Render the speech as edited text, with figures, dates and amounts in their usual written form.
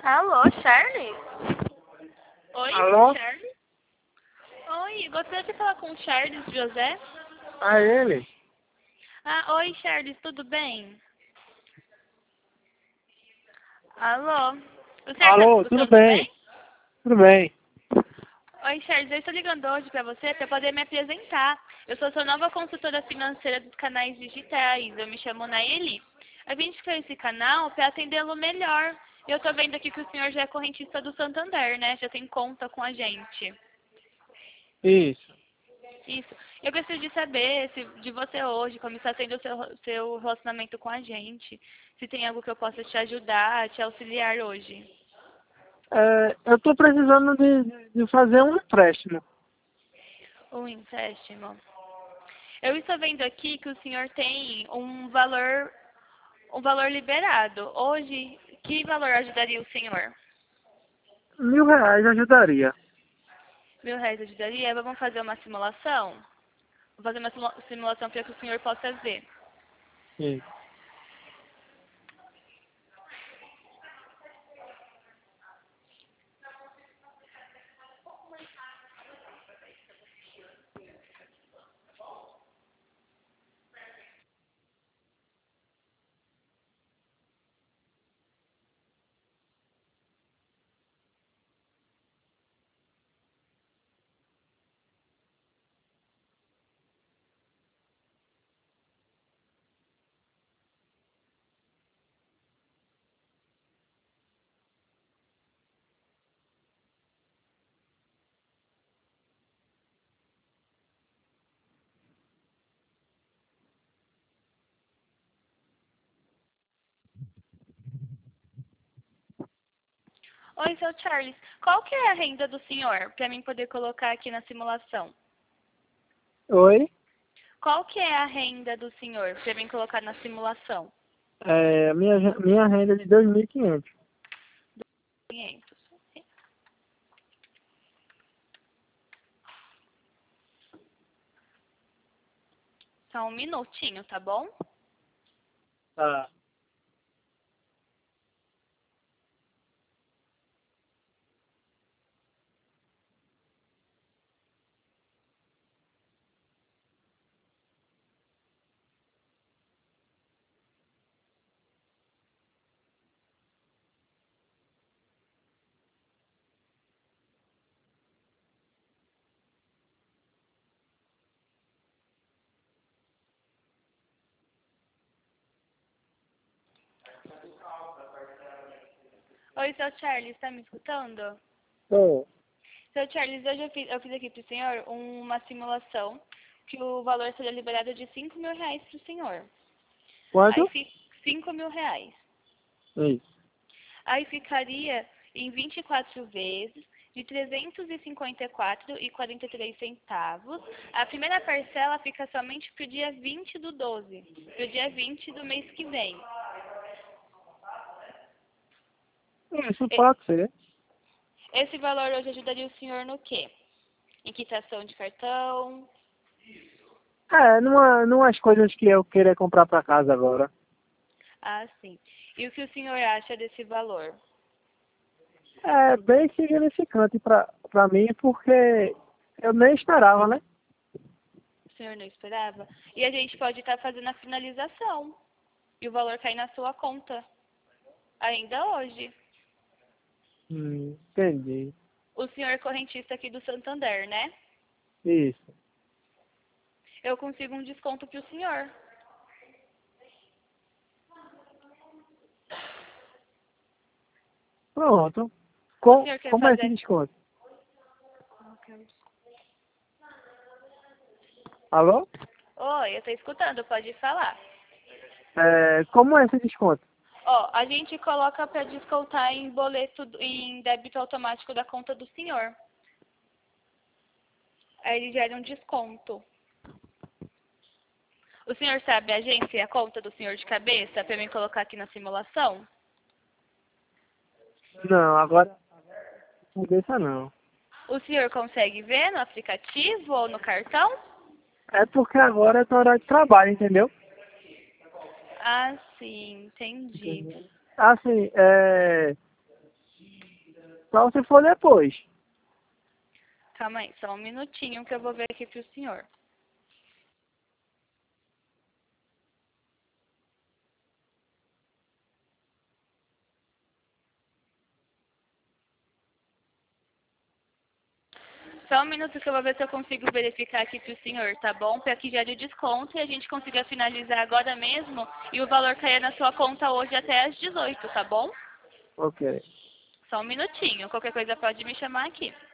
Alô, Charles? Oi, Alô? Charles? Oi, gostaria de falar com o Charles José? Ah, ele? Oi, Charles, tudo bem? Alô? O senhor está me Alô, tudo escutando bem? bem? Tudo bem. Oi, Charles, eu estou ligando hoje para você para poder me apresentar. Eu sou sua nova consultora financeira dos canais digitais. Eu me chamo Naeli. A gente criou esse canal para atendê-lo melhor. Eu estou vendo aqui que o senhor já é correntista do Santander, né? Já tem conta com a gente. Isso. Isso. Eu gostaria de saber se de você hoje, como está sendo o seu relacionamento com a gente. Se tem algo que eu possa te ajudar, te auxiliar hoje. Eu estou precisando de fazer um empréstimo. Um empréstimo. Eu estou vendo aqui que o senhor tem um valor liberado. Hoje, que valor ajudaria o senhor? R$ 1.000 ajudaria. R$ 1.000 ajudaria? Vamos fazer uma simulação? Vou fazer uma simulação para que o senhor possa ver. Isso. Oi, seu Charles. Qual que é a renda do senhor, para mim poder colocar aqui na simulação? Oi? Qual que é a renda do senhor, para mim colocar na simulação? Minha renda é de 2.500. 500. Só um minutinho, tá bom? Tá. Oi, seu Charles, tá me escutando? Tô. Seu Charles, hoje eu fiz aqui pro senhor uma simulação que o valor seria liberado de R$ 5.000 pro senhor. Aí Quanto? fica R$ 5.000. Isso. Aí ficaria em 24 vezes de 354,43 centavos. A primeira parcela fica somente para o dia 20/12, para o dia 20 do mês que vem. Isso E- pode ser. Esse valor hoje ajudaria o senhor no quê? Em quitação de cartão? Numas coisas que eu queria comprar para casa agora. Ah, sim. E o que o senhor acha desse valor? É bem significante para mim, porque eu nem esperava, né? O senhor não esperava? E a gente pode estar fazendo a finalização. E o valor cair na sua conta. Ainda hoje. Entendi. O senhor é correntista aqui do Santander, né? Isso. Eu consigo um desconto para o senhor. Pronto. O senhor quer Como é esse fazer... desconto? Alô? Oi, eu tô escutando, pode falar. Como é esse desconto? Ó, a gente coloca para descontar em boleto, em débito automático da conta do senhor. Aí ele gera um desconto. O senhor sabe a agência e a conta do senhor de cabeça para mim colocar aqui na simulação? Não, agora não deixa não. O senhor consegue ver no aplicativo ou no cartão? É porque agora é hora de trabalho, entendeu? Ah, sim, entendi. Entendeu? Assim, Só se for depois. Calma aí, só um minutinho que eu vou ver aqui pro senhor. Só um minuto que eu vou ver se eu consigo verificar aqui pro senhor, tá bom? Para que gere o desconto e a gente consiga finalizar agora mesmo e o valor caia na sua conta hoje até às 18, tá bom? Ok. Só um minutinho, qualquer coisa pode me chamar aqui.